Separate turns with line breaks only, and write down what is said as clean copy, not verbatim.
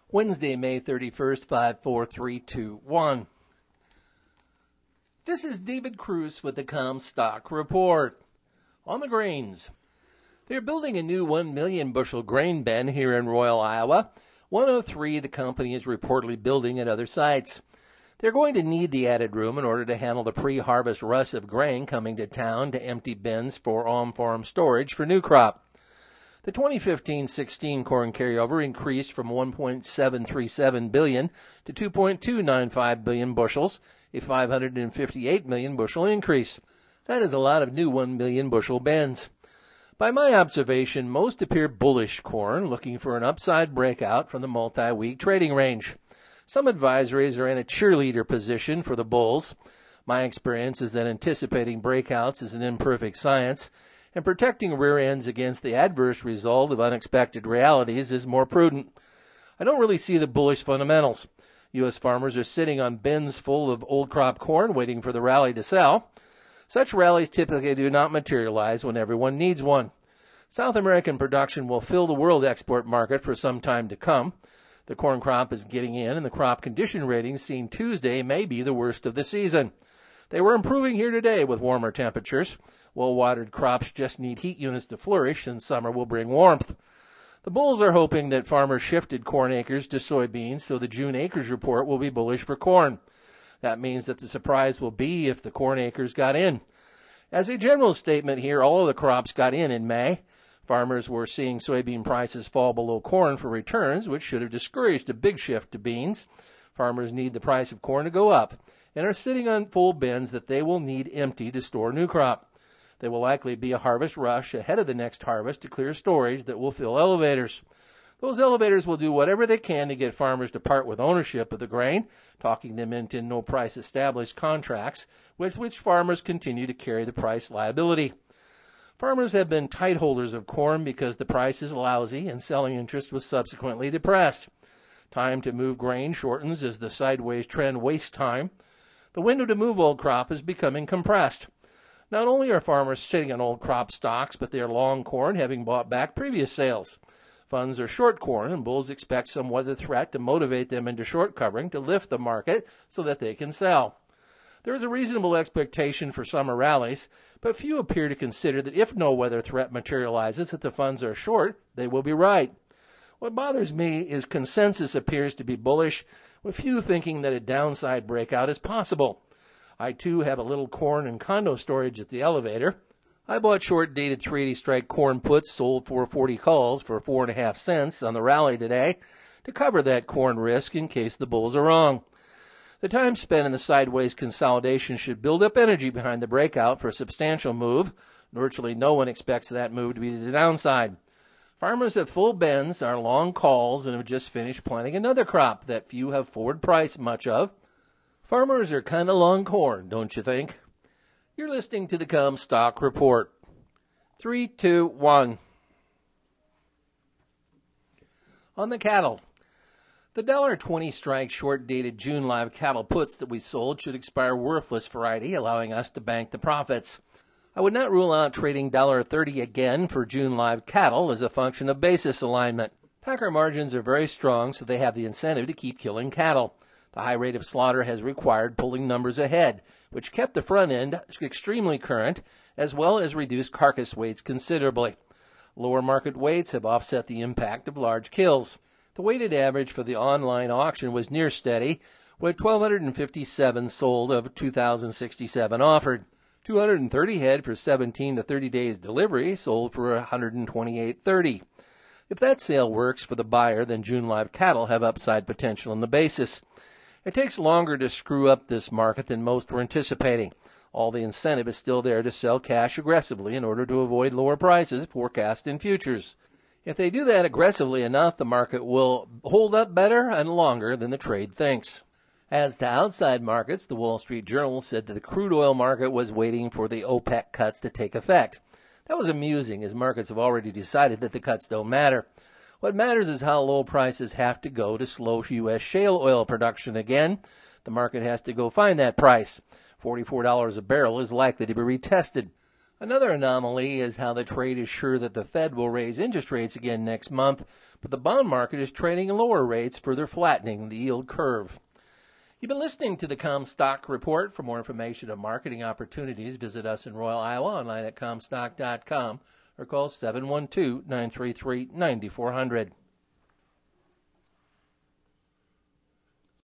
Wednesday, May 31st, 54321. This is David Cruz with the Comstock Report. On the grains, they're building a new 1 million bushel grain bin here in Royal, Iowa. 103 the company is reportedly building at other sites. They're going to need the added room in order to handle the pre-harvest rush of grain coming to town to empty bins for on-farm storage for new crop. The 2015-16 corn carryover increased from 1.737 billion to 2.295 billion bushels, a 558 million bushel increase. That is a lot of new 1 million bushel bins. By my observation, most appear bullish corn, looking for an upside breakout from the multi-week trading range. Some advisories are in a cheerleader position for the bulls. My experience is that anticipating breakouts is an imperfect science, and protecting rear ends against the adverse result of unexpected realities is more prudent. I don't really see the bullish fundamentals. U.S. farmers are sitting on bins full of old crop corn waiting for the rally to sell. Such rallies typically do not materialize when everyone needs one. South American production will fill the world export market for some time to come. The corn crop is getting in, and the crop condition ratings seen Tuesday may be the worst of the season. They were improving here today with warmer temperatures. Well-watered crops just need heat units to flourish, and summer will bring warmth. The bulls are hoping that farmers shifted corn acres to soybeans, so the June acres report will be bullish for corn. That means that the surprise will be if the corn acres got in. As a general statement here, all of the crops got in May. Farmers were seeing soybean prices fall below corn for returns, which should have discouraged a big shift to beans. Farmers need the price of corn to go up and are sitting on full bins that they will need empty to store new crop. There will likely be a harvest rush ahead of the next harvest to clear storage that will fill elevators. Those elevators will do whatever they can to get farmers to part with ownership of the grain, talking them into no-price established contracts with which farmers continue to carry the price liability. Farmers have been tight holders of corn because the price is lousy and selling interest was subsequently depressed. Time to move grain shortens as the sideways trend wastes time. The window to move old crop is becoming compressed. Not only are farmers sitting on old crop stocks, but they are long corn, having bought back previous sales. Funds are short corn, and bulls expect some weather threat to motivate them into short covering to lift the market so that they can sell. There is a reasonable expectation for summer rallies, but few appear to consider that if no weather threat materializes that the funds are short, they will be right. What bothers me is consensus appears to be bullish, with few thinking that a downside breakout is possible. I, too, have a little corn and condo storage at the elevator. I bought short-dated 380 strike corn puts sold for 40 calls for 4.5 cents on the rally today to cover that corn risk in case the bulls are wrong. The time spent in the sideways consolidation should build up energy behind the breakout for a substantial move. Virtually no one expects that move to be the downside. Farmers have full bins, are long calls, and have just finished planting another crop that few have forward priced much of. Farmers are kind of long corn, don't you think? You're listening to the Comstock Report. 3, 2, 1. On the cattle. The $1.20 strike short-dated June live cattle puts that we sold should expire worthless Friday, allowing us to bank the profits. I would not rule out trading $1.30 again for June live cattle as a function of basis alignment. Packer margins are very strong, so they have the incentive to keep killing cattle. The high rate of slaughter has required pulling numbers ahead, which kept the front end extremely current, as well as reduced carcass weights considerably. Lower market weights have offset the impact of large kills. The weighted average for the online auction was near steady, with 1,257 sold of 2,067 offered. 230 head for 17 to 30 days delivery sold for $128.30. If that sale works for the buyer, then June live cattle have upside potential in the basis. It takes longer to screw up this market than most were anticipating. All the incentive is still there to sell cash aggressively in order to avoid lower prices forecast in futures. If they do that aggressively enough, the market will hold up better and longer than the trade thinks. As to outside markets, the Wall Street Journal said that the crude oil market was waiting for the OPEC cuts to take effect. That was amusing, as markets have already decided that the cuts don't matter. What matters is how low prices have to go to slow U.S. shale oil production again. The market has to go find that price. $44 a barrel is likely to be retested. Another anomaly is how the trade is sure that the Fed will raise interest rates again next month, but the bond market is trading lower rates, further flattening the yield curve. You've been listening to the Comstock Report. For more information on marketing opportunities, visit us in Royal, Iowa, online at Comstock.com or call 712-933-9400.